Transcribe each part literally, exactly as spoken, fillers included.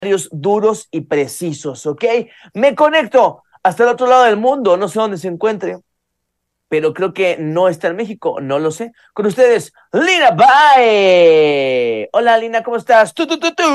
duros y precisos, ¿ok? Me conecto hasta el otro lado del mundo, no sé dónde se encuentre, pero creo que no está en México, no lo sé. Con ustedes, Lina Bae. Hola, Lina, ¿cómo estás? ¡Tu, tu, tu, tu!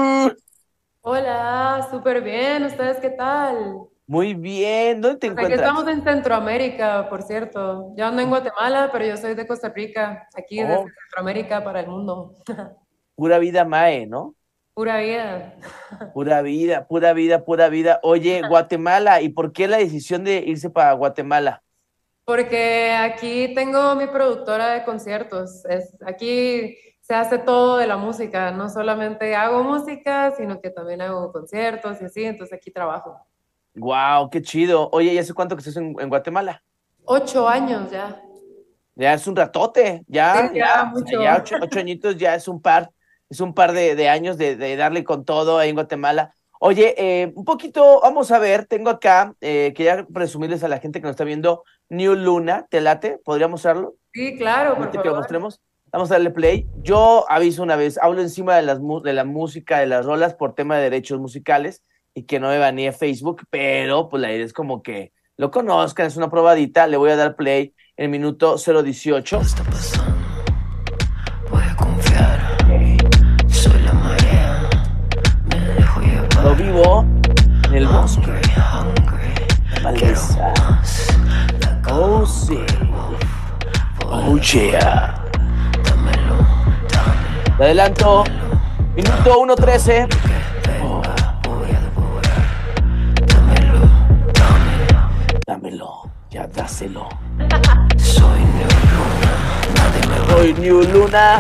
Hola, súper bien. ¿Ustedes qué tal? Muy bien, ¿dónde te Pues aquí encuentras? estamos en Centroamérica, por cierto. Yo ando en Guatemala, pero yo soy de Costa Rica, aquí desde Oh, Centroamérica para el mundo. pura vida Mae, ¿no? Pura vida. Pura vida, pura vida, pura vida. Oye, Guatemala, ¿y por qué la decisión de irse para Guatemala? Porque aquí tengo mi productora de conciertos. Es, aquí se hace todo de la música. No solamente hago música, sino que también hago conciertos y así. Entonces aquí trabajo. Wow, qué chido. Oye, ¿y hace cuánto que estás en, en Guatemala? Ocho años ya. Ya es un ratote, Sí, ya, ya, ya o sea, mucho. ya ocho, ocho añitos ya es un par, es un par de, de años de, de darle con todo ahí en Guatemala. Oye, eh, un poquito, vamos a ver, tengo acá, eh, quería presumirles a la gente que nos está viendo, New Luna, ¿te late? ¿Podríamos usarlo? Sí, claro, por Ahorita que lo favor. mostremos. Vamos a darle play. Yo aviso una vez, hablo encima de, las, mu- de la música, de las rolas por tema de derechos musicales y que no me banee Facebook, pero pues la idea es como que lo conozcan, es una probadita, le voy a dar play en el minuto cero dieciocho. Está pasando, voy a confiar. Soy la marea, me dejo llevar. Lo vivo en el bosque, Hungry, hungry, la quiero maleza. más. La Oh, sí. Oh, yeah. dámelo, dame, Le adelanto. Minuto uno trece. Oh, voy a devorar. Dámelo, dame. dámelo, ya dáselo. Soy New Luna, nadie me va. Soy New Luna.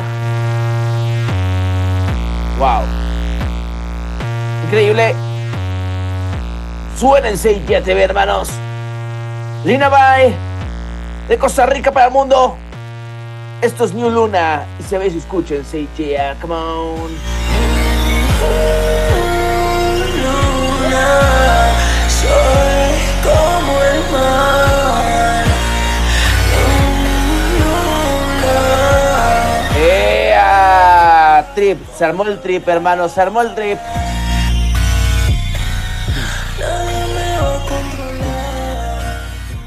Wow. Increíble. Suénense y ya te ve, hermanos. Lina Bae, de Costa Rica para el mundo. Esto es New Luna. Y se ve y se escuchen. Say yeah, come on. Luna, soy como el mar. Luna. ¡Ea! Trip, se armó el trip, hermano, se armó el trip. Nadie me va a controlar.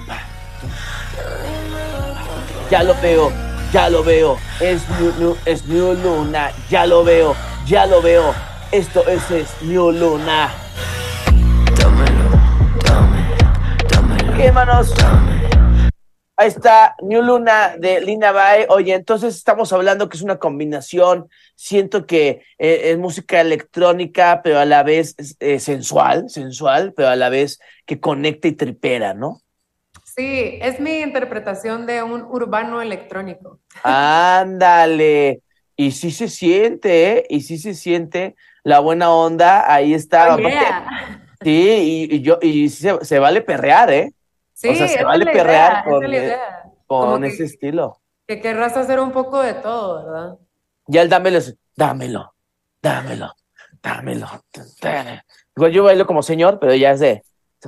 Ya lo veo, ya lo veo. Es New, New- es New Luna, ya lo veo, ya lo veo. Esto es, es New Luna. Dámelo, dame, dámelo, ¿Qué, hermanos? dame. Ahí está New Luna de Lina Bae. Oye, entonces estamos hablando que es una combinación. Siento que eh, es música electrónica, pero a la vez eh, sensual, sensual, pero a la vez que conecta y tripera, ¿no? Sí, es mi interpretación de un urbano electrónico. Ándale. Y sí se siente, ¿eh? Y sí se siente la buena onda. Ahí Oh, está. Aparte, yeah. sí, y, y yo, y sí se, se vale perrear, ¿eh? Sí, O sea, se esa es vale la perrear idea, esa es con, la eh, idea. Como con ese que, estilo. que querrás hacer un poco de todo, ¿verdad? Ya el dámelo, es, dámelo, dámelo, dámelo. Igual yo bailo como señor, pero ya es de.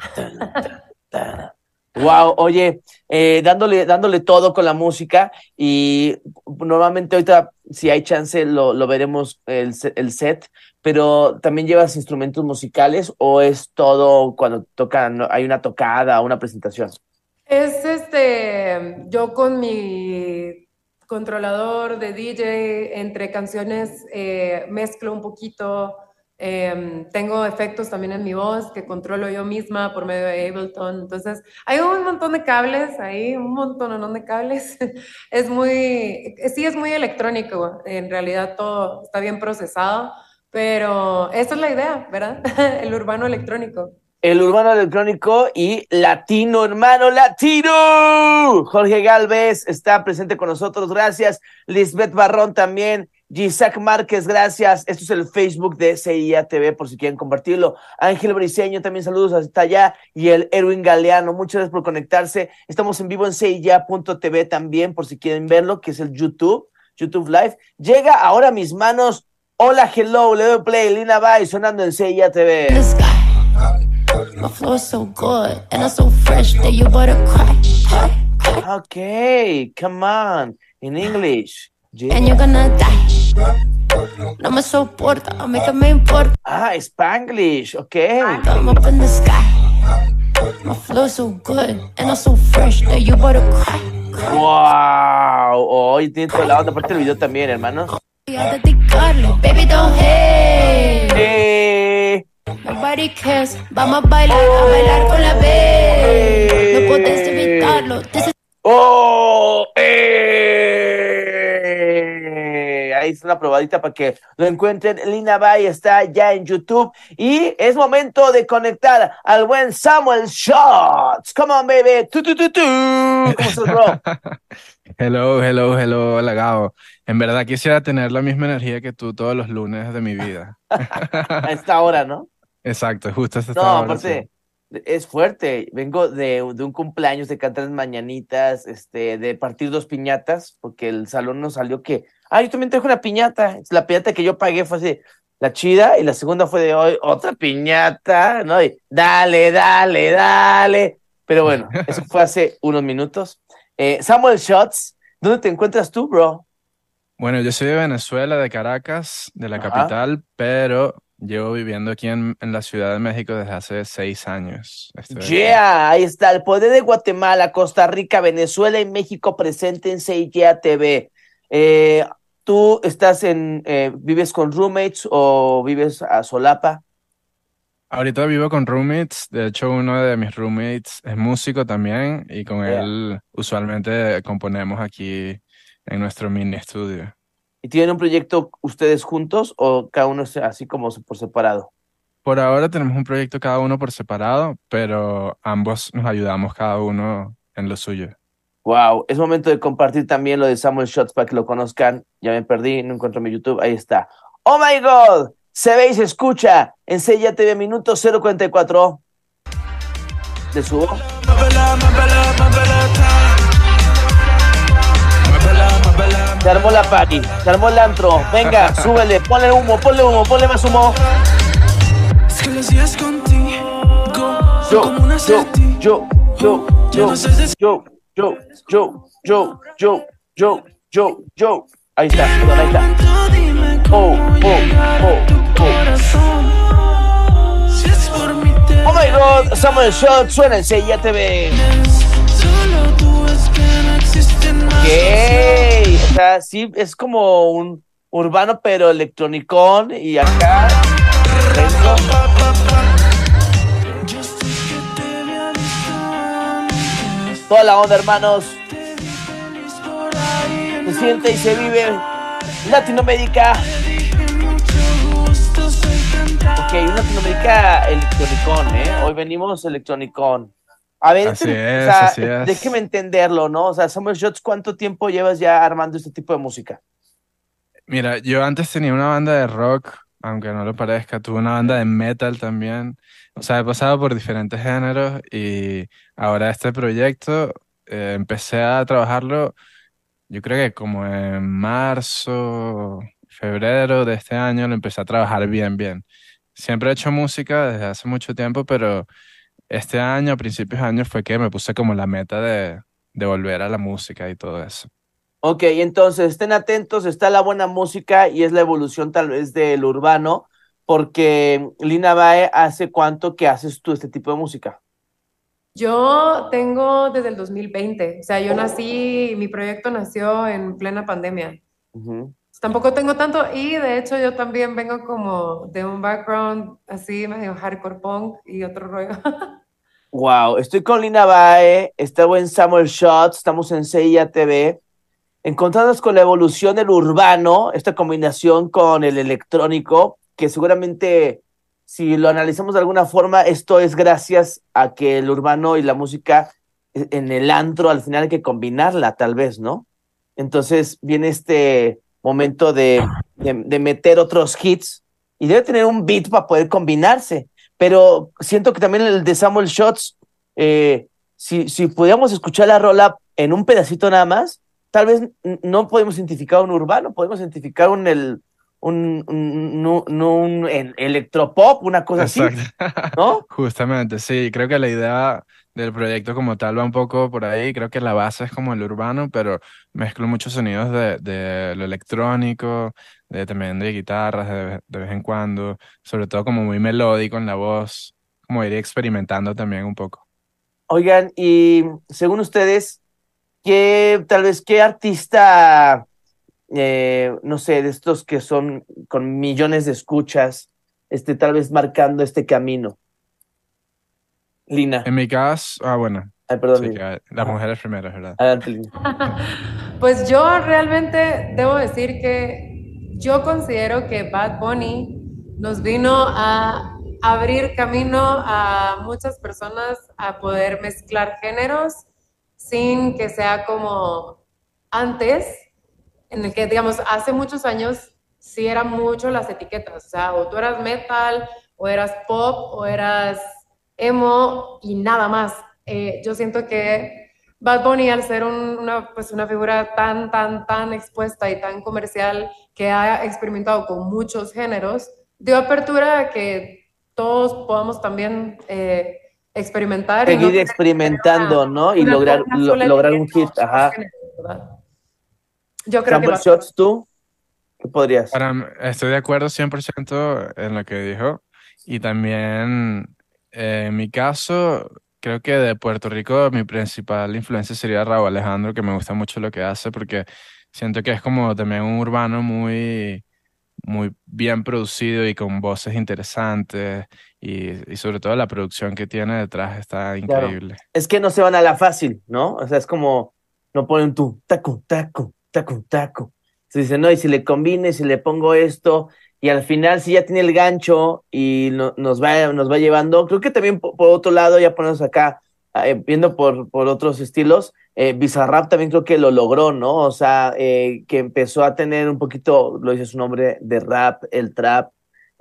Wow, oye, eh, dándole, dándole todo con la música y normalmente ahorita si hay chance lo, lo veremos el, se- el set, pero también llevas instrumentos musicales o es todo cuando tocan, ¿no? Hay una tocada, una presentación. Es este, yo con mi controlador de D J, entre canciones, eh, mezclo un poquito. Em, tengo efectos también en mi voz que controlo yo misma por medio de Ableton. Entonces, hay un montón de cables ahí, un montón de cables. Es muy, sí es muy electrónico. En realidad todo está bien procesado, pero esa es la idea, ¿verdad? El urbano electrónico. El urbano electrónico y latino, hermano, latino. Jorge Galvez está presente con nosotros, gracias. Lisbeth Barrón también. Gisac Márquez, gracias. Esto es el Facebook de C I A T V, por si quieren compartirlo. Ángel Briceño, también saludos hasta allá. Y el Erwin Galeano, muchas gracias por conectarse. Estamos en vivo en C I A punto T V también, por si quieren verlo, que es el YouTube, YouTube Live. Llega ahora a mis manos. Hola, hello, le doy play. Lina Bae sonando en C I A T V. The sky. My flow is so good and I'm so fresh that you better cry, cry, cry. Okay, come on, in English. Yeah. And you're gonna die. No me soporta, a mí que me importa. Ah, Spanglish, ok. I'm up in the sky. My flow so good and I'm so fresh that you better cry. Wow. Hoy tiene toda la onda. Aparte el video también, hermano. Y a dedicarle, baby don't hate. Eh, Nobody cares. Vamos a bailar, a bailar con la B. No puedes evitarlo. This is ¡Oh! ¡Eh! Ahí está una probadita para que lo encuentren. Lina Bay está ya en YouTube. Y es momento de conectar al buen Samuel Shots. Come on, baby. Tu, tu, tu, tu. ¿Cómo estás, bro? Hello, hello, hello, hola Gabo. En verdad quisiera tener la misma energía que tú todos los lunes de mi vida. A esta hora, ¿no? Exacto, justo hasta esta No, hora, sí. aparte, es fuerte. Vengo de, de un cumpleaños, de cantar las mañanitas, este, de partir dos piñatas, porque el salón nos salió que, ah, yo también traje una piñata. La piñata que yo pagué fue así, la chida, y la segunda fue de hoy, otra piñata, ¿no? Y dale, dale, dale. Pero bueno, eso fue hace unos minutos. Eh, Samuel Shots, ¿dónde te encuentras tú, bro? Bueno, yo soy de Venezuela, de Caracas, de la Ajá. capital, pero llevo viviendo aquí en, en la Ciudad de México desde hace seis años. Estoy aquí. Yeah, ahí está, el poder de Guatemala, Costa Rica, Venezuela y México preséntense en Yeah T V. Eh, ¿tú estás en, eh, vives con roommates o vives a solapa? Ahorita vivo con roommates, de hecho uno de mis roommates es músico también y con Yeah. él usualmente componemos aquí en nuestro mini estudio. ¿Y tienen un proyecto ustedes juntos o cada uno es así como por separado? Por ahora tenemos un proyecto cada uno por separado, pero ambos nos ayudamos cada uno en lo suyo. Wow, es momento de compartir también lo de Samuel Shots para que lo conozcan. Ya me perdí, no encuentro mi YouTube, ahí está. ¡Oh my God! Se ve y se escucha en C Ya T V Minuto cero cuarenta y cuatro. ¿Le subo? Se armó la party, se armó el antro. Venga, súbele, ponle humo, ponle humo, ponle más humo. Es que los días contigo Yo, como una yo, seti. yo, yo, yo, yo, yo, yo, yo, yo, yo, yo, yo. Ahí está, perdón, ahí está. Dime Oh, cómo oh, llegar oh, a tu oh. corazón. Si es por mí te Oh my God, Samuel Shots, suena en C Ya T V. solo tú es que no existen más. Ok, o sea, sí, es como un urbano pero electronicón y acá dentro. Yo sé que te había visto antes. Toda la onda, hermanos, Feliz por ahí. se siente y se vive Latinoamérica. Dije mucho gusto, soy tentado. Ok, un Latinoamérica electronicón, ¿eh? Hoy venimos electronicón. A ver, Así ente- es, o sea, así es. déjeme entenderlo, ¿no? O sea, Samuel Shots, ¿cuánto tiempo llevas ya armando este tipo de música? Mira, yo antes tenía una banda de rock, aunque no lo parezca, tuve una banda de metal también. O sea, he pasado por diferentes géneros y ahora este proyecto eh, empecé a trabajarlo, yo creo que como en marzo, febrero de este año lo empecé a trabajar bien, bien. Siempre he hecho música desde hace mucho tiempo, pero este año, a principios de año, fue que me puse como la meta de, de volver a la música y todo eso. Ok, entonces estén atentos, está la buena música y es la evolución tal vez del urbano, porque Lina Bae, ¿hace cuánto que haces tú este tipo de música? Yo tengo desde el dos mil veinte, o sea, yo nací, mi proyecto nació en plena pandemia. Ujú. Tampoco tengo tanto, y de hecho yo también vengo como de un background así medio hardcore punk y otro rollo. Wow, estoy con Lina Bae, está buen Samuel Shots, estamos en C I A T V, encontrándonos con la evolución del urbano, esta combinación con el electrónico, que seguramente, si lo analizamos de alguna forma, esto es gracias a que el urbano y la música eh, en el antro, al final hay que combinarla, tal vez, ¿no? Entonces viene este momento de, de, de meter otros hits y debe tener un beat para poder combinarse, pero siento que también el de Samuel Shots, eh, si, si pudiéramos escuchar la rola en un pedacito nada más, tal vez n- no podemos identificar un urbano, podemos identificar un, el, un, un, un- un- un en- electropop, una cosa así, Exacto. ¿no? Justamente, sí, creo que la idea del proyecto como tal va un poco por ahí, creo que la base es como el urbano, pero mezclo muchos sonidos de, de lo electrónico, de, también de guitarras de, de vez en cuando, sobre todo como muy melódico en la voz, como ir experimentando también un poco. Oigan, y según ustedes, ¿qué, tal vez, qué artista, eh, no sé, de estos que son con millones de escuchas, este, tal vez marcando este camino? Lina. En mi caso, ah, bueno, Ay, perdón, sí, Lina. que las Ajá. mujeres primero, es verdad. Adelante, Lina. Pues yo realmente debo decir que yo considero que Bad Bunny nos vino a abrir camino a muchas personas a poder mezclar géneros sin que sea como antes, en el que, digamos, hace muchos años sí eran mucho las etiquetas, o sea, o tú eras metal, o eras pop, o eras emo y nada más. Eh, yo siento que Bad Bunny, al ser un- una, pues una figura tan, tan, tan expuesta y tan comercial que ha experimentado con muchos géneros, dio apertura a que todos podamos también eh, experimentar y no Seguir tener que tener experimentando, ¿no? Y una, una, lograr, una lo- sola lograr un etiqueta o hit, solo ajá. género, ¿verdad? Yo creo que Samuel Bad Shots, ¿tú? ¿Qué podrías? Para, m- estoy de acuerdo cien por ciento en lo que dijo y también eh, en mi caso creo que de Puerto Rico mi principal influencia sería Rauw Alejandro, que me gusta mucho lo que hace porque siento que es como también un urbano muy, muy bien producido y con voces interesantes y, y sobre todo la producción que tiene detrás está Claro. increíble. Es que no se van a la fácil, ¿no? O sea, es como, no ponen tú, taco, taco, taco, taco. Se dice, no, y si le combino, y si le pongo esto, y al final, si ya tiene el gancho y no- nos va, nos va llevando, creo que también po- por, otro lado, ya ponemos acá, eh, viendo por, por otros estilos, eh, Bizarrap también creo que lo logró, ¿no? O sea, eh, que empezó a tener un poquito, lo dice su nombre, de rap, el trap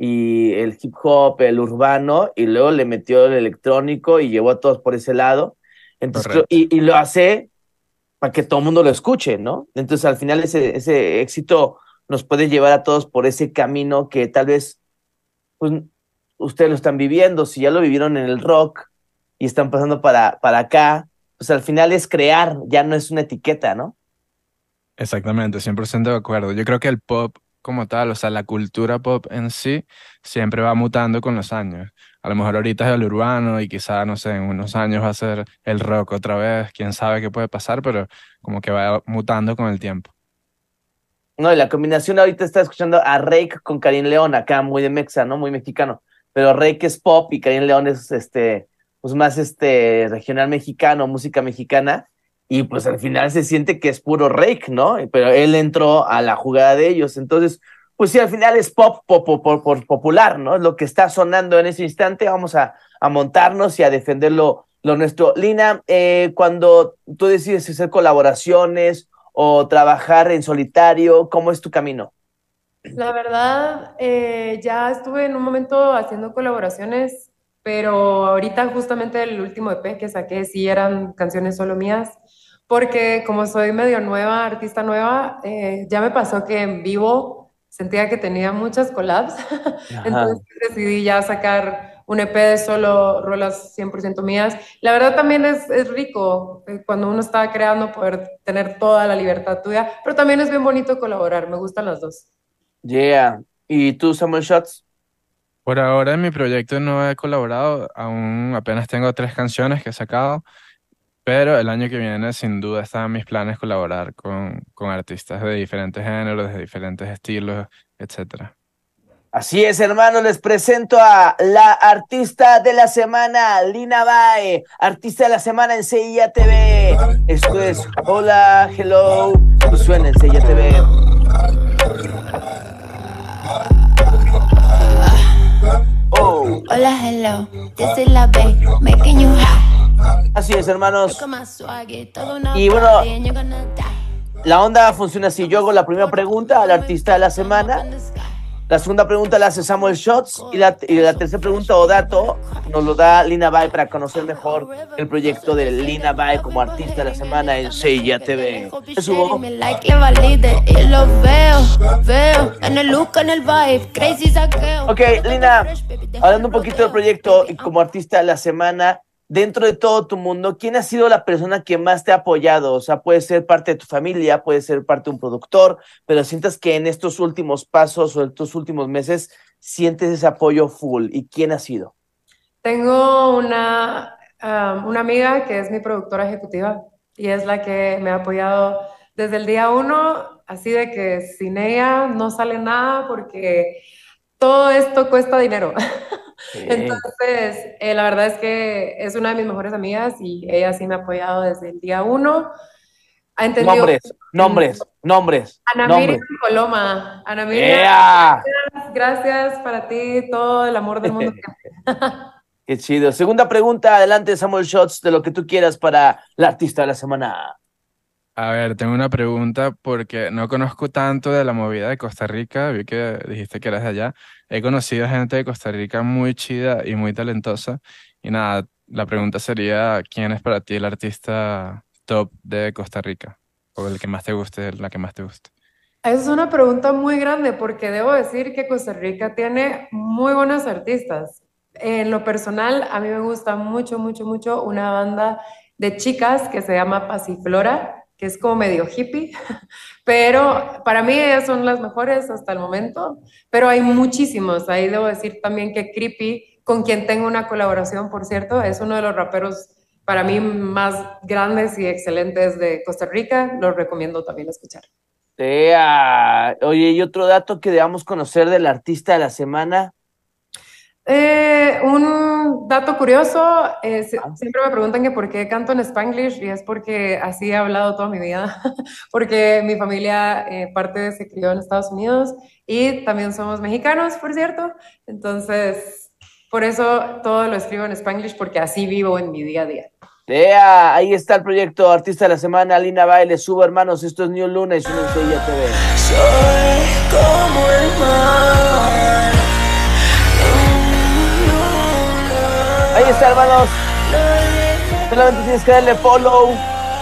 y el hip hop, el urbano, y luego le metió el electrónico y llevó a todos por ese lado. Entonces, creo- Correcto. y, y lo hace para que todo el mundo lo escuche, ¿no? Entonces, al final, ese, ese éxito nos puede llevar a todos por ese camino que tal vez, pues, ustedes lo están viviendo. Si ya lo vivieron en el rock y están pasando para, para acá, pues al final es crear, ya no es una etiqueta, ¿no? Exactamente, cien por ciento de acuerdo. Yo creo que el pop como tal, o sea, la cultura pop en sí, siempre va mutando con los años. A lo mejor ahorita es el urbano y quizá, no sé, en unos años va a ser el rock otra vez. Quién sabe qué puede pasar, pero como que va mutando con el tiempo. No, y la combinación ahorita está escuchando a Reik con Karim León, acá muy de mexa, ¿no? Muy mexicano. Pero Reik es pop y Karim León es este, pues más este regional mexicano, música mexicana. Y pues al final se siente que es puro Reik, ¿no? Pero él entró a la jugada de ellos. Entonces, pues sí, al final es pop, pop, pop, pop, pop, popular, ¿no? Lo que está sonando en ese instante, vamos a, a montarnos y a defender lo, lo nuestro. Lina, eh, cuando tú decides hacer colaboraciones o trabajar en solitario, ¿cómo es tu camino? La verdad, eh, ya estuve en un momento haciendo colaboraciones, pero ahorita justamente el último E P que saqué sí eran canciones solo mías, porque como soy medio nueva, artista nueva, eh, ya me pasó que en vivo sentía que tenía muchas collabs, Ajá. entonces decidí ya sacar un E P de solo rolas cien por ciento mías. La verdad también es, es rico eh, cuando uno está creando poder tener toda la libertad tuya, pero también es bien bonito colaborar, me gustan las dos. Yeah. ¿Y tú, Samuel Shots? Por ahora en mi proyecto no he colaborado, aún apenas tengo tres canciones que he sacado, pero el año que viene sin duda están en mis planes colaborar con, con artistas de diferentes géneros, de diferentes estilos, etcétera. Así es, hermano, les presento a la artista de la semana, Lina Bae, artista de la semana en C I A T V. Esto es Hola, Hello, y suena en C I A T V. Oh, Hola, hello, this is la Bay, making you high. así es, hermanos. Look at my swaggy, todo una Y bueno, party and you're gonna die. La onda funciona así. Yo hago la primera pregunta al artista de la semana. La segunda pregunta la hace Samuel Shots. Y la, y la tercera pregunta o dato nos lo da Lina Bae para conocer mejor el proyecto de Lina Bae como artista de la semana en C I A T V. ¿Qué subo? Me like, le valide y lo veo, veo en el look, en el vibe, crazy saqueo. Ok, Lina, hablando un poquito del proyecto y como artista de la semana, dentro de todo tu mundo, ¿quién ha sido la persona que más te ha apoyado? O sea, puede ser parte de tu familia, puede ser parte de un productor, pero sientas que en estos últimos pasos o en estos últimos meses sientes ese apoyo full. ¿Y quién ha sido? Tengo una, um, una amiga que es mi productora ejecutiva y es la que me ha apoyado desde el día uno, así de que sin ella no sale nada porque todo esto cuesta dinero. Sí. Entonces, eh, la verdad es que es una de mis mejores amigas y ella sí me ha apoyado desde el día uno. Ha entendido Nombres, en nombres, nombres, Ana Miriam nombres. Coloma. Ana Miriam, ¡Ea! gracias para ti, todo el amor del mundo. Qué chido. Segunda pregunta, adelante, Samuel Shots, de lo que tú quieras para la artista de la semana. A ver, tengo una pregunta porque no conozco tanto de la movida de Costa Rica. Vi que dijiste que eras de allá. He conocido gente de Costa Rica muy chida y muy talentosa. Y nada, la pregunta sería, ¿quién es para ti el artista top de Costa Rica? O el que más te guste, la que más te guste. Esa es una pregunta muy grande porque debo decir que Costa Rica tiene muy buenos artistas. En lo personal, a mí me gusta mucho, mucho, mucho una banda de chicas que se llama Pasiflora, que es como medio hippie, pero para mí ellas son las mejores hasta el momento, pero hay muchísimos. Ahí debo decir también que Creepy, con quien tengo una colaboración, por cierto, es uno de los raperos para mí más grandes y excelentes de Costa Rica. Los recomiendo también escuchar. ¡Ea! Oye, y otro dato que debamos conocer del artista de la semana. Eh, un dato curioso, eh, se- Ah, siempre me preguntan que por qué canto en Spanglish y es porque así he hablado toda mi vida, porque mi familia eh, parte se crió en Estados Unidos y también somos mexicanos, por cierto, entonces por eso todo lo escribo en Spanglish porque así vivo en mi día a día. ¡Ea! Ahí está el proyecto Artista de la Semana, Lina Baile, subo hermanos, esto es New Luna y Suena en T V. Soy como el mar. Ahí está, hermanos. Solamente tienes que darle follow,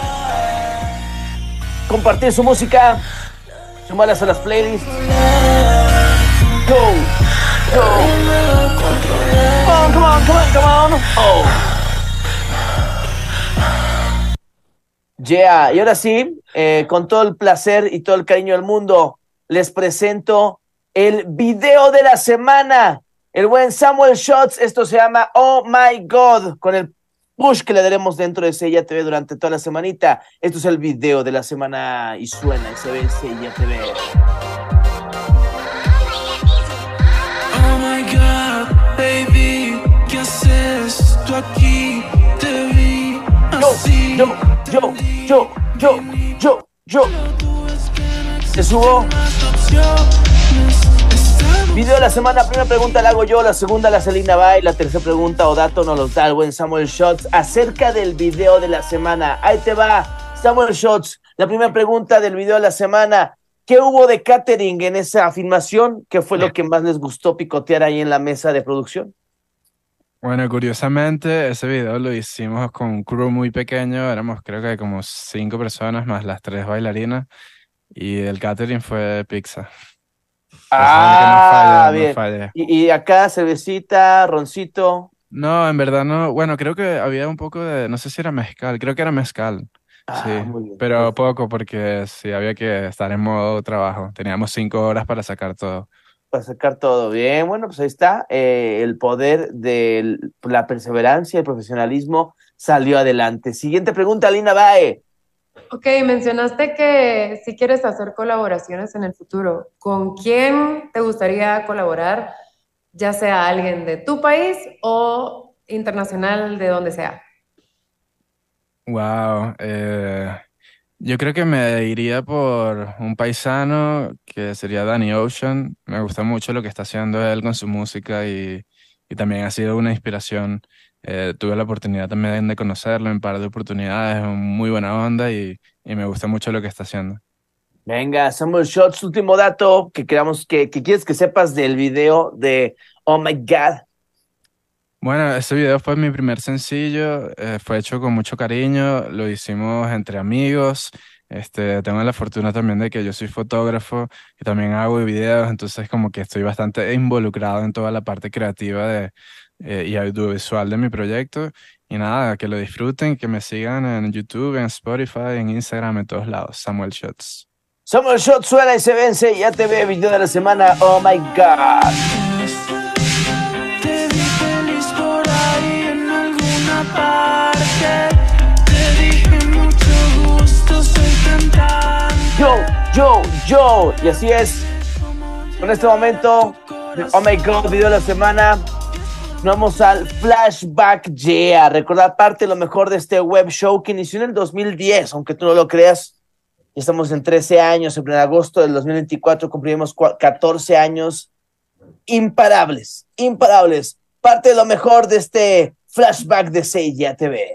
compartir su música, sumarlas a las playlists. Go, go. Come on, come on, come on, come on. Oh. Yeah, y ahora sí, eh, con todo el placer y todo el cariño del mundo, les presento el video de la semana. El buen Samuel Shots, esto se llama Oh My God, con el push que le daremos dentro de Sella T V durante toda la semanita. Esto es el video de la semana y suena y se ve en Sella T V. Oh my God, baby, ¿qué haces tú aquí? Te vi Yo, así. yo, yo, yo, yo, yo, yo. Te subo. Video de la semana, primera pregunta la hago yo, la segunda la Selena Bay, la tercera pregunta o dato nos los da el buen Samuel Shots acerca del video de la semana. Ahí te va, Samuel Shots, la primera pregunta del video de la semana. ¿Qué hubo de catering en esa filmación? ¿Qué fue lo que más les gustó picotear ahí en la mesa de producción? Bueno, curiosamente, ese video lo hicimos con un crew muy pequeño, éramos creo que como cinco personas más las tres bailarinas, y el catering fue pizza. Entonces, el que no Ah, falla, no bien. falla. Y, y acá cervecita, roncito. No, en verdad no, bueno, creo que había un poco de, no sé si era mezcal, creo que era mezcal, Ah, sí, muy bien. pero poco porque sí, había que estar en modo trabajo, teníamos cinco horas para sacar todo. Para sacar todo bien. Bueno, pues ahí está. Eh, el poder de la perseverancia, el profesionalismo salió adelante. Siguiente pregunta, Lina Bae. Ok, mencionaste que si quieres hacer colaboraciones en el futuro, ¿con quién te gustaría colaborar? Ya sea alguien de tu país o internacional de donde sea. Wow, eh, yo creo que me iría por un paisano que sería Danny Ocean. Me gusta mucho lo que está haciendo él con su música y, y también ha sido una inspiración. Eh, tuve la oportunidad también de conocerlo en un par de oportunidades, muy buena onda y, y me gusta mucho lo que está haciendo. Venga, Samuel Shots, último dato que queramos que, que quieres que sepas del video de Oh My God. Bueno, ese video fue mi primer sencillo, eh, fue hecho con mucho cariño, lo hicimos entre amigos. Este, tengo la fortuna también de que yo soy fotógrafo y también hago videos, entonces como que estoy bastante involucrado en toda la parte creativa de, eh, y audiovisual de mi proyecto y nada, que lo disfruten, que me sigan en YouTube, en Spotify, en Instagram, en todos lados. Samuel Shots. Samuel Shot suena y se vence. Ya te ve, video de la semana. Oh my God. Te vi feliz por ahí en alguna parte. Te dije mucho gusto, soy cantante. Yo, yo, yo. Y así es. Con este momento de Oh my God, video de la semana, nos vamos al Flashback Yeah. Recordar parte de lo mejor de este web show que inició en el dos mil diez, aunque tú no lo creas. Ya estamos en trece años, en agosto del dos mil veinticuatro cumplimos catorce años imparables, imparables. Parte de lo mejor de este Flashback de Say Yeah T V.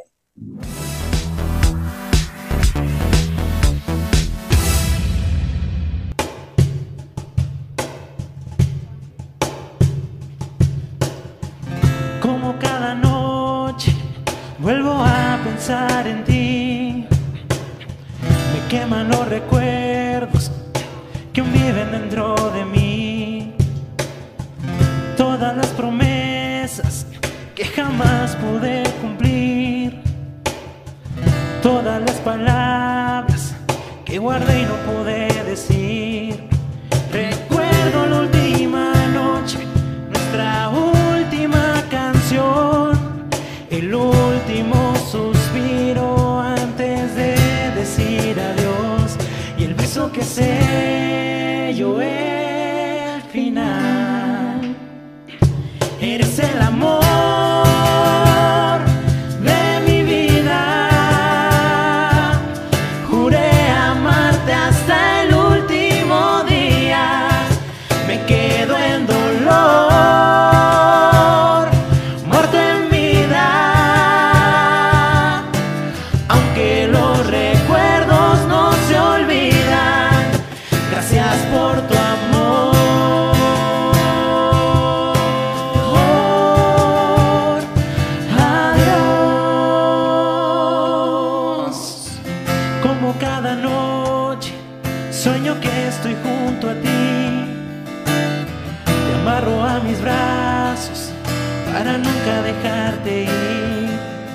Como cada noche vuelvo a pensar en ti. Me queman los recuerdos que aún viven dentro de mí. Todas las promesas que jamás pude cumplir. Todas las palabras que guardé y no pude decir. Recuerdo la última noche, nuestra última canción, el último suspiro antes de decir adiós, y el beso que selló el final. Eres el amor de mi vida. Juré amarte hasta el último día. Me quedo en dolor, muerto en vida. Aunque los recuerdos no se olvidan. Gracias por tu amor. Adiós. Como cada noche sueño que estoy junto a ti. Te amarro a mis brazos para nunca dejarte ir.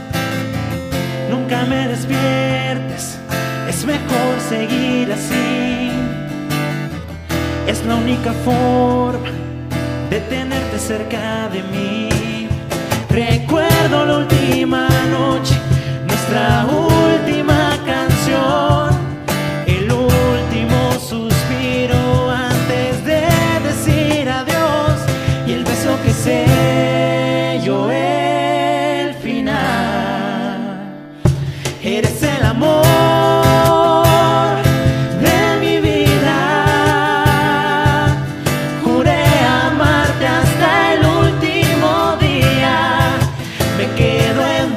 Nunca me despiertes, es mejor seguir así. Es la única forma de tenerte cerca de mí. Recuerdo la última noche, nuestra última canción, el último suspiro antes de decir adiós, y el beso que selló el final. Eres el amor de mi vida. Juré amarte hasta el último día. Me quedo en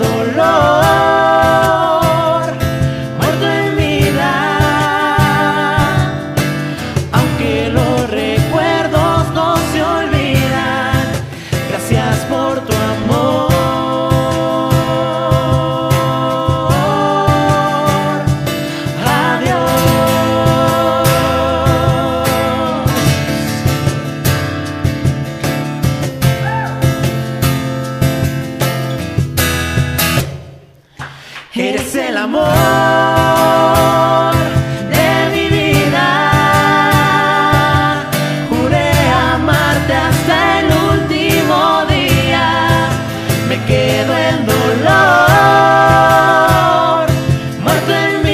dolor, muerto en vida. Aunque los recuerdos no se olvidan. Gracias por tu amor. Eres el amor de mi vida. Juré amarte hasta el último día. Me quedo en dolor, muerto en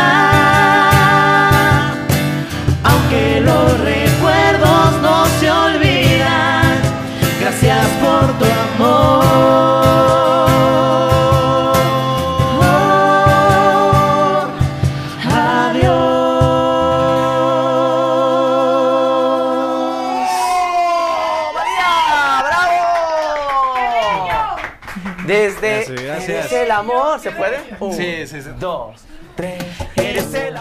vida. Aunque los recuerdos no se olvidan. Gracias por tu amor. Desde Gracias, gracias. Eres el amor, ¿se puede? Un, Sí, sí, sí. dos, tres. Eres el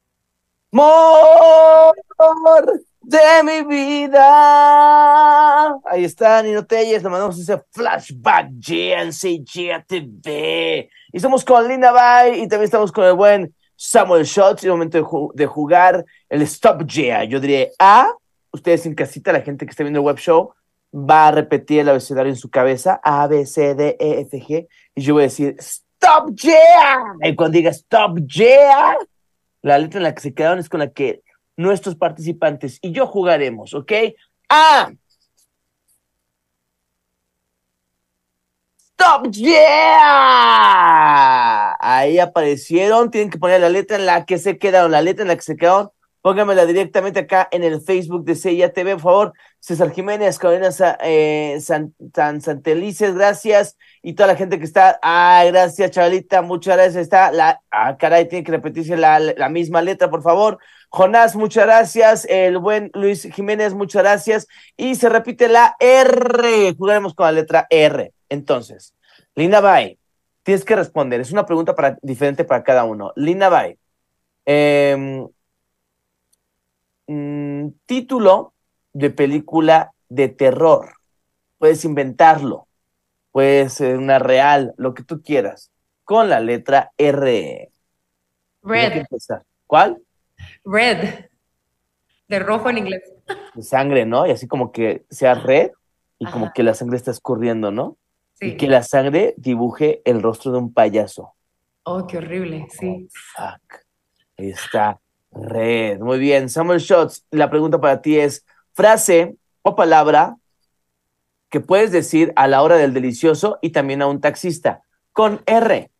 amor de mi vida. Ahí está, Nino Telles, le mandamos ese flashback G N C G T V. Y estamos con Lina Bay y también estamos con el buen Samuel Shots. Y es momento de, ju- de jugar el Stop Yeah. Yo diré A, ustedes en casita, la gente que está viendo el web show, va a repetir el abecedario en su cabeza, A, B, C, D, E, F, G, y yo voy a decir, ¡Stop, yeah! Y cuando diga ¡Stop, yeah! La letra en la que se quedaron es con la que nuestros participantes y yo jugaremos, ¿ok? A. ¡Stop, yeah! Ahí aparecieron, tienen que poner la letra en la que se quedaron, la letra en la que se quedaron. Póngamela directamente acá en el Facebook de C I A T V, por favor. César Jiménez, Carolina Sa- eh, San, San- Santelices, gracias. Y toda la gente que está. Ah, gracias, chavalita, muchas gracias. Está la. Ah, caray, tiene que repetirse la, la misma letra, por favor. Jonás, muchas gracias. El buen Luis Jiménez, muchas gracias. Y se repite la R. Jugaremos con la letra R. Entonces, Lina Bay, tienes que responder. Es una pregunta para, diferente para cada uno. Lina Bay. Eh, Mm, título de película de terror. Puedes inventarlo. Puede ser una real, lo que tú quieras. Con la letra R. Tienes que Red, empezar. ¿Cuál? red, de rojo en inglés. De sangre, ¿no? Y así como que sea red y como Ajá. que la sangre está escurriendo, ¿no? Y Sí. que la sangre dibuje el rostro de un payaso. Oh, qué horrible, sí. Fuck. Ahí está. Red. Muy bien. Samuel Shots, la pregunta para ti es: frase o palabra que puedes decir a la hora del delicioso y también a un taxista. Con R.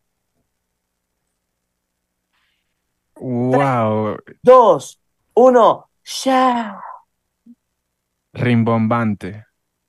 Wow, Dos, uno, ya. rimbombante.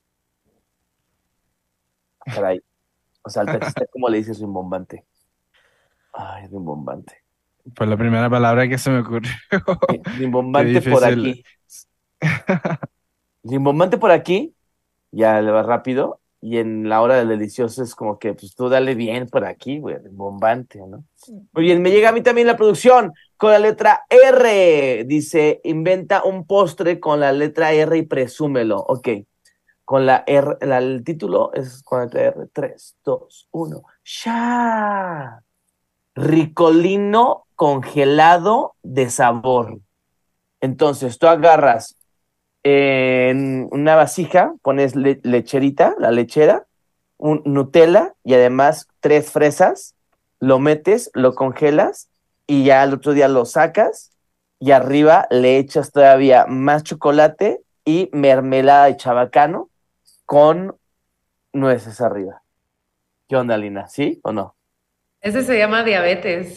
Caray. O sea, al taxista, ¿cómo le dices rimbombante? Ay, rimbombante. Fue la primera palabra que se me ocurrió. Sí, Qué rimbombante por difícil. aquí. Rimbombante por aquí. Ya le va rápido. Y en la hora del delicioso es como que, pues tú dale bien por aquí, güey, rimbombante, ¿no? Muy bien, me llega a mí también la producción con la letra R. Dice, inventa un postre con la letra R y presúmelo. Ok, con la R, la- el título es con la letra R. Tres, dos, uno. ¡Ya! Ricolino congelado de sabor. Entonces, tú agarras en una vasija, pones le- lecherita, la lechera, un Nutella y además tres fresas, lo metes, lo congelas y ya al otro día lo sacas y arriba le echas todavía más chocolate y mermelada de chabacano con nueces arriba. ¿Qué onda, Lina? ¿Sí o no? Ese se llama diabetes.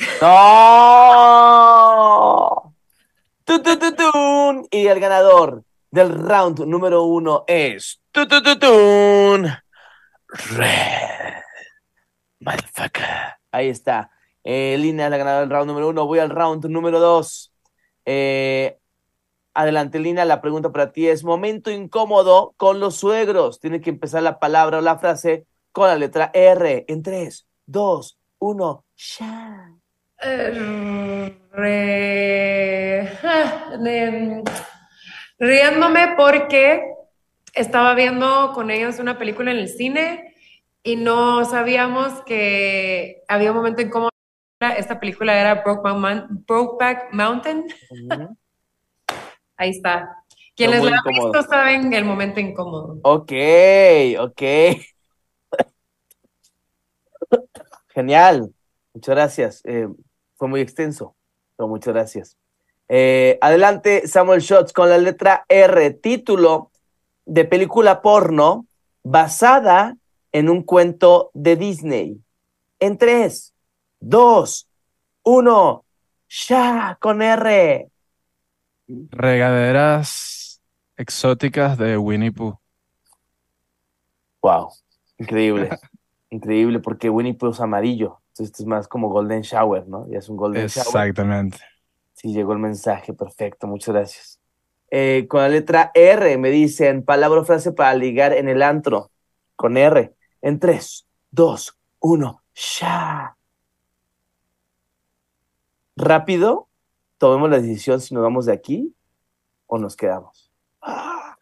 ¡No! ¡Tu, tu, tu, tun! Y el ganador del round número uno es ¡tu, tu, tu, tun! Red Motherfucker. Ahí está. Eh, Lina es la ganadora del round número uno. Voy al round número dos. Eh, adelante, Lina. La pregunta para ti es: momento incómodo con los suegros. Tiene que empezar la palabra o la frase con la letra R. En tres, dos, uno. ¡Ya! Eh, re- ah, de- riéndome porque estaba viendo con ellos una película en el cine y no sabíamos que había un momento incómodo. Esta película era Brokeback Mountain. Brokeback Mountain. Ujú. Ahí está. Fue Quienes muy la han incómodo. visto saben el momento incómodo. Ok, ok. Genial. Muchas gracias. Eh, fue muy extenso, pero muchas gracias. Eh, adelante, Samuel Shots con la letra R. Título de película porno basada en un cuento de Disney. En tres, dos, uno. Ya, con R. Regaderas exóticas de Winnie Pooh. Wow, increíble. Increíble, porque Winnie Pooh es amarillo. Entonces, esto es más como Golden Shower, ¿no? Ya es un Golden Shower. Exactamente. Sí, llegó el mensaje, perfecto, muchas gracias. Eh, con la letra R me dicen palabra o frase para ligar en el antro. Con R. En tres, dos, uno, ya. Rápido, tomemos la decisión si nos vamos de aquí o nos quedamos. Ah.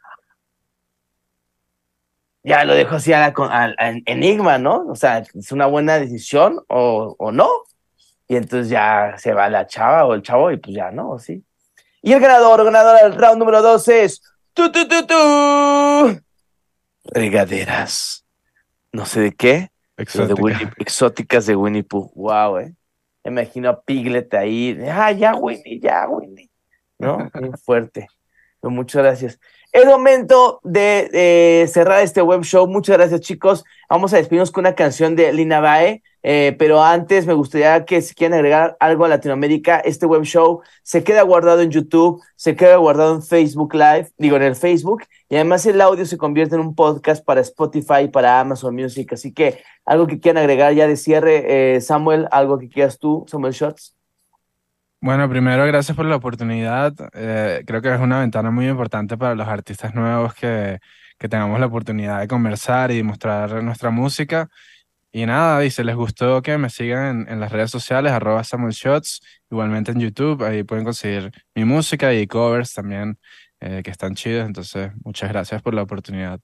Ya lo dejo así a la, con- al- al enigma, ¿no? O sea, es una buena decisión o, o no. Y entonces ya se va la chava o el chavo y pues ya, ¿no? ¿Sí? Y el ganador o ganadora del round número dos es ¡Tu, tu, tu, tu! Regaderas. No sé de qué. Pero de Winnie, Exótica. exóticas de Winnie Pooh. Wow, eh. Me imagino a Piglet ahí. Ah, ya, Winnie, ya, Winnie. ¿No? Bien fuerte. Pero muchas gracias. Es momento de, de cerrar este web show. Muchas gracias, chicos. Vamos a despedirnos con una canción de Lina Bae. Eh, pero antes me gustaría que si quieren agregar algo a Latinoamérica, este web show se queda guardado en YouTube, se queda guardado en Facebook Live, digo en el Facebook, y además el audio se convierte en un podcast para Spotify, para Amazon Music. Así que algo que quieran agregar ya de cierre, eh, Samuel, algo que quieras tú, Samuel Shots. Bueno, primero, gracias por la oportunidad. Eh, creo que es una ventana muy importante para los artistas nuevos que, que tengamos la oportunidad de conversar y mostrar nuestra música. Y nada, y si les gustó que me sigan en, en las redes sociales, arroba Samuel Shots, igualmente en YouTube, ahí pueden conseguir mi música y covers también, eh, que están chidos. Entonces, muchas gracias por la oportunidad.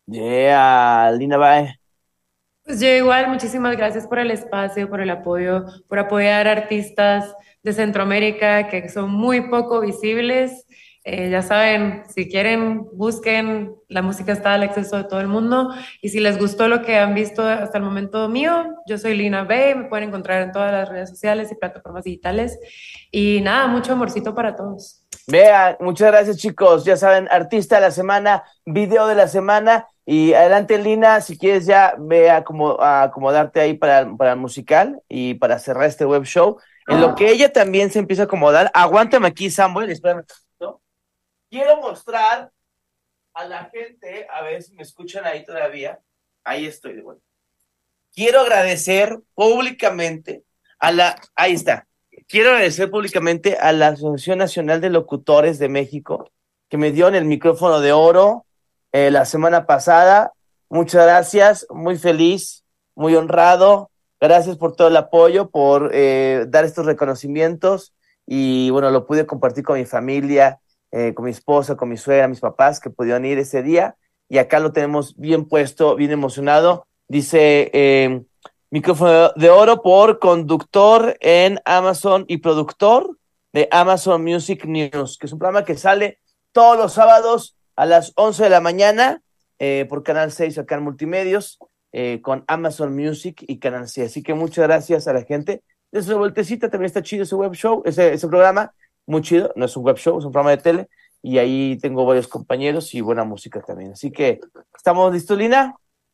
Yeah, Lina Bae. Pues yo igual, muchísimas gracias por el espacio, por el apoyo, por apoyar a artistas de Centroamérica que son muy poco visibles. Eh, ya saben, si quieren, busquen, la música está al acceso de todo el mundo. Y si les gustó lo que han visto hasta el momento mío, yo soy Lina Bae, me pueden encontrar en todas las redes sociales y plataformas digitales. Y nada, mucho amorcito para todos. Vean, muchas gracias, chicos. Ya saben, artista de la semana, video de la semana. Y adelante, Lina, si quieres ya ve a, como, a acomodarte ahí para, para el musical y para cerrar este web show. En lo que ella también se empieza a acomodar, aguántame aquí, Samuel, espérame. ¿No? Quiero mostrar a la gente, a ver si me escuchan ahí todavía. Ahí estoy de vuelta. Quiero agradecer públicamente a la... Ahí está. Quiero agradecer públicamente a la Asociación Nacional de Locutores de México, que me dio en el micrófono de oro eh, la semana pasada. Muchas gracias, muy feliz, muy honrado. Gracias por todo el apoyo, por eh, dar estos reconocimientos. Y bueno, lo pude compartir con mi familia, eh, con mi esposa, con mi suegra, mis papás, que pudieron ir ese día. Y acá lo tenemos bien puesto, bien emocionado. Dice... Eh, micrófono de oro por conductor en Amazon y productor de Amazon Music News, que es un programa que sale todos los sábados a las once de la mañana eh, por Canal seis acá en Multimedios, eh, con Amazon Music y Canal seis. Así que muchas gracias a la gente. Desde una vueltecita también está chido ese web show, ese, ese programa, muy chido. No es un web show, es un programa de tele. Y ahí tengo varios compañeros y buena música también. Así que, ¿estamos listos, Lina?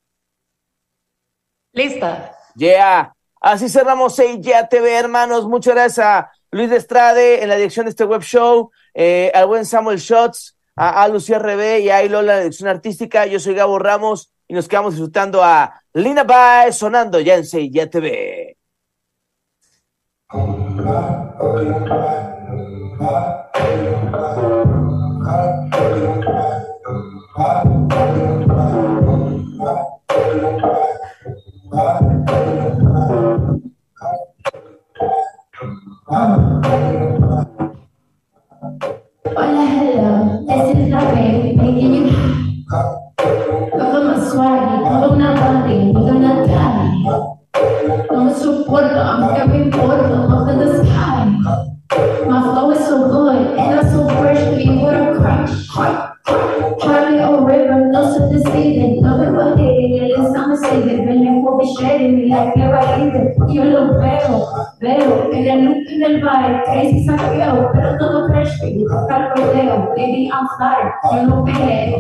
Lista. Yeah, así cerramos Hey Ya T V, hermanos. Muchas gracias a Luis de Estrade en la dirección de este web show, eh, al buen Samuel Shots, a, a Lucía R B y a Lola en la dirección artística. Yo soy Gabo Ramos y nos quedamos disfrutando a Lina Bae sonando ya en Hey Ya T V. Hola, hello, this is la baby making you. Look at my swaggy, todo una body, you're gonna die. No me soporto, I'm very important, up in the sky. My flow is so good, and I'm so fresh, that you wanna cry. Charlie O'River, no sophisticated, nothing but hating, it is unmistakable. Villain will be shading me like never even. Yo lo veo, veo, en el loop, en el vibe, crazy saqueo, pero todo fresh, baby, toca el rodeo, baby, I'm fly, yo no peleo.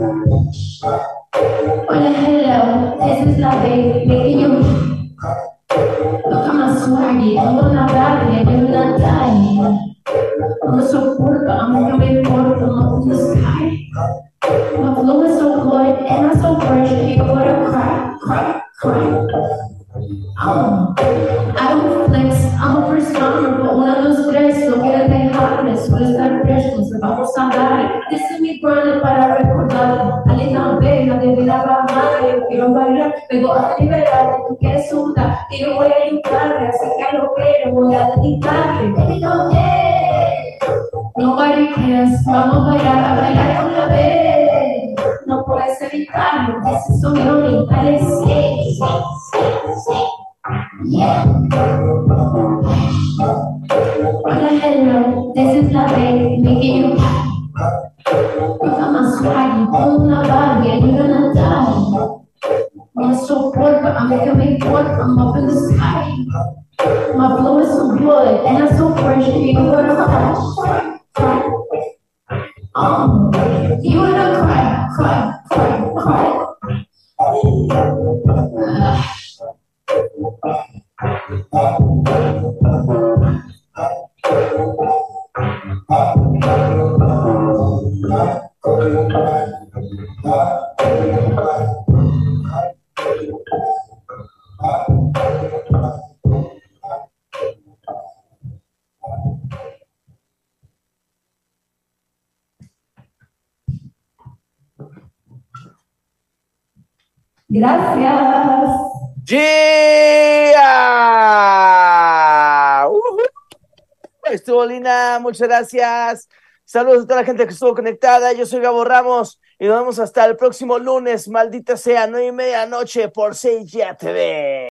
Hola, hello, this is la baby, making you. Look at my swaggy, todo una body, you're gonna die. No me soporto, I'm coming forth from the sky. My flow is so good and I'm so fresh that you wanna cry, cry, cry. Um, I don't flex, I'm a first comer, but uno, dos, tres, no quiero dejarles, suele estar fresh, nos vamos a dar. This is mi grind para recordar, Alina Vega de vida para madre, quiero bailar, vengo a liberar, tú quieres sudar, y yo voy a ayudarle, así que lo quiero, voy a dedicarle. Baby, no, yeah. Nobody cares, vamos a bailar, a bailar con la vez. No puedes evitarlo, this is so yummy, dale, sí, sí, sí, sí. Yeah. Hola, hello, this is la baby, making you. Look at my swaggy, pull my body, and you're gonna die. I'm making me work, I'm up in the sky. My flow is so good, and I'm so fresh, you wanna cry, cry. Um, you wanna cry, cry, cry, cry. Uh, Gracias. ¡Yeah! ¡Ujú! Estuvo Lina, muchas gracias. Saludos a toda la gente que estuvo conectada. Yo soy Gabo Ramos y nos vemos hasta el próximo lunes. Maldita sea, nueve y media noche por seis ya T V.